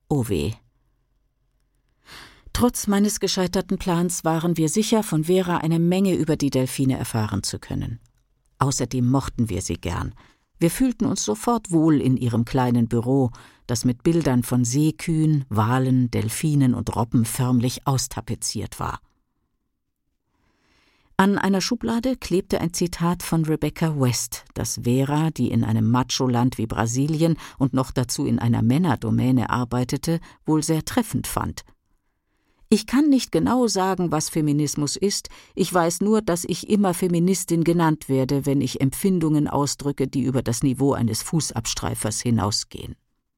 Oh weh. Trotz meines gescheiterten Plans waren wir sicher, von Vera eine Menge über die Delfine erfahren zu können. Außerdem mochten wir sie gern. Wir fühlten uns sofort wohl in ihrem kleinen Büro, das mit Bildern von Seekühen, Walen, Delfinen und Robben förmlich austapeziert war. An einer Schublade klebte ein Zitat von Rebecca West, das Vera, die in einem Macho-Land wie Brasilien und noch dazu in einer Männerdomäne arbeitete, wohl sehr treffend fand. Ich kann nicht genau sagen, was Feminismus ist, ich weiß nur, dass ich immer Feministin genannt werde, wenn ich Empfindungen ausdrücke, die über das Niveau eines Fußabstreifers hinausgehen.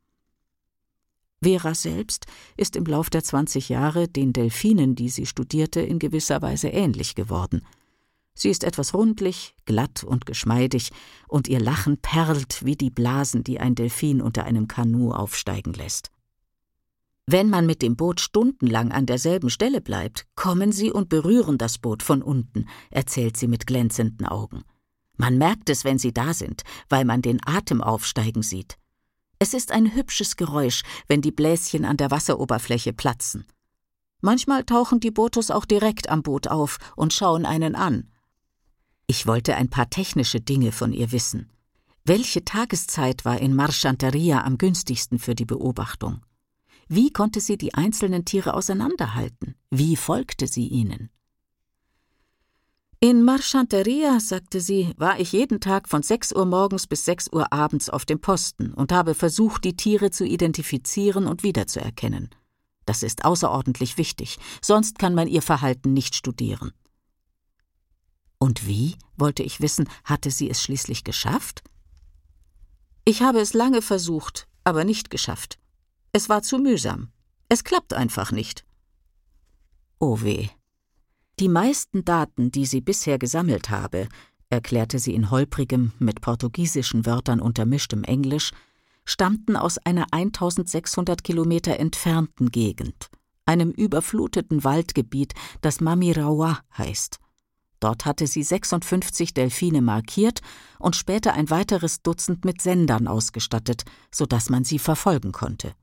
Vera selbst ist im Lauf der 20 Jahre den Delfinen, die sie studierte, in gewisser Weise ähnlich geworden. Sie ist etwas rundlich, glatt und geschmeidig, und ihr Lachen perlt wie die Blasen, die ein Delfin unter einem Kanu aufsteigen lässt. Wenn man mit dem Boot stundenlang an derselben Stelle bleibt, kommen sie und berühren das Boot von unten, erzählt sie mit glänzenden Augen. Man merkt es, wenn sie da sind, weil man den Atem aufsteigen sieht. Es ist ein hübsches Geräusch, wenn die Bläschen an der Wasseroberfläche platzen. Manchmal tauchen die Botos auch direkt am Boot auf und schauen einen an. Ich wollte ein paar technische Dinge von ihr wissen. Welche Tageszeit war in Marchanteria am günstigsten für die Beobachtung? Wie konnte sie die einzelnen Tiere auseinanderhalten? Wie folgte sie ihnen? In Marchanteria, sagte sie, war ich jeden Tag von 6 Uhr morgens bis 6 Uhr abends auf dem Posten und habe versucht, die Tiere zu identifizieren und wiederzuerkennen. Das ist außerordentlich wichtig, sonst kann man ihr Verhalten nicht studieren. Und wie, wollte ich wissen, hatte sie es schließlich geschafft? Ich habe es lange versucht, aber nicht geschafft. Es war zu mühsam. Es klappt einfach nicht. Oh weh. Die meisten Daten, die sie bisher gesammelt habe, erklärte sie in holprigem, mit portugiesischen Wörtern untermischtem Englisch, stammten aus einer 1600 Kilometer entfernten Gegend, einem überfluteten Waldgebiet, das Mamiraua heißt. Dort hatte sie 56 Delfine markiert und später ein weiteres Dutzend mit Sendern ausgestattet, sodass man sie verfolgen konnte.